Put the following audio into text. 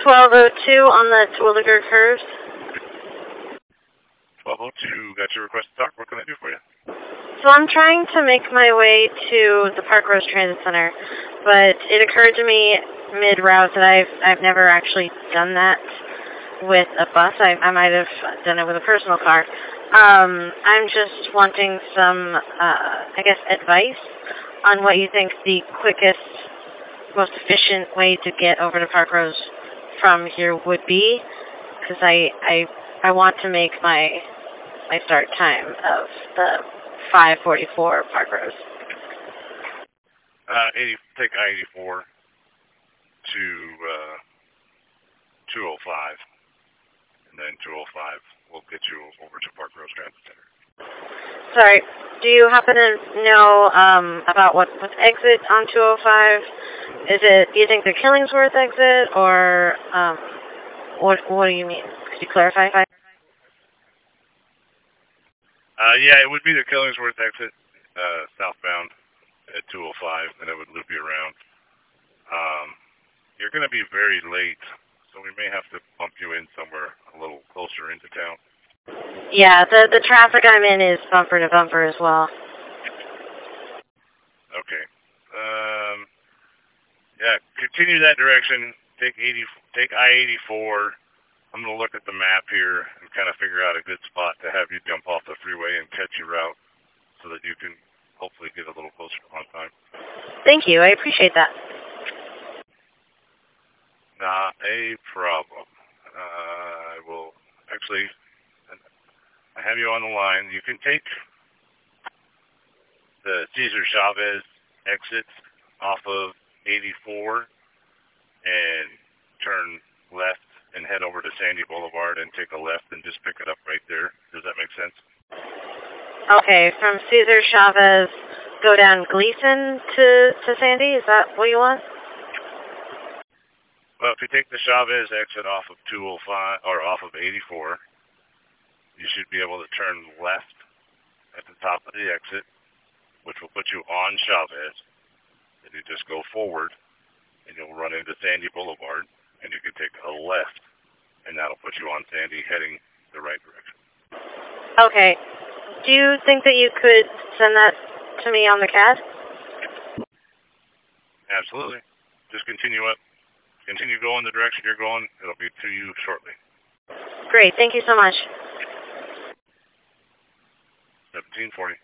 1202 on the Terwilliger curves. 1202, got your request to talk. What can I do for you? So I'm trying to make my way to the Park Rose Transit Center, but it occurred to me mid-route that I've never actually done that with a bus. I might have done it with a personal car. I'm just wanting some, I guess, advice on what you think the quickest, most efficient way to get over to Park Rose from here would be, because I want to make my start time of the 5:44 Park Rose. Take I-84 to 205, and then 205 will get you over to Park Rose Transit Center. Sorry, do you happen to know about what exit on 205? Do you think the Killingsworth exit, or what do you mean? Could you clarify? Yeah, it would be the Killingsworth exit, southbound at 205, and it would loop you around. You're going to be very late, so we may have to bump you in somewhere a little closer into town. Yeah, the traffic I'm in is bumper to bumper as well. Okay. Yeah, continue that direction. Take I-84. I'm going to look at the map here and kind of figure out a good spot to have you jump off the freeway and catch your route so that you can hopefully get a little closer on time. Thank you. I appreciate that. Not a problem. I will actually, I have you on the line. You can take the Cesar Chavez exit off of 84 and turn left and head over to Sandy Boulevard and take a left and just pick it up right there. Does that make sense? Okay, from Cesar Chavez, go down Gleason to Sandy? Is that what you want? Well, if you take the Chavez exit off of 205 or off of 84, you should be able to turn left at the top of the exit, which will put you on Chavez. And you just go forward, and you'll run into Sandy Boulevard, and you can take a left, and that'll put you on Sandy heading the right direction. Okay. Do you think that you could send that to me on the CAD? Absolutely. Just continue up. Continue going the direction you're going. It'll be to you shortly. Great. Thank you so much. 1740.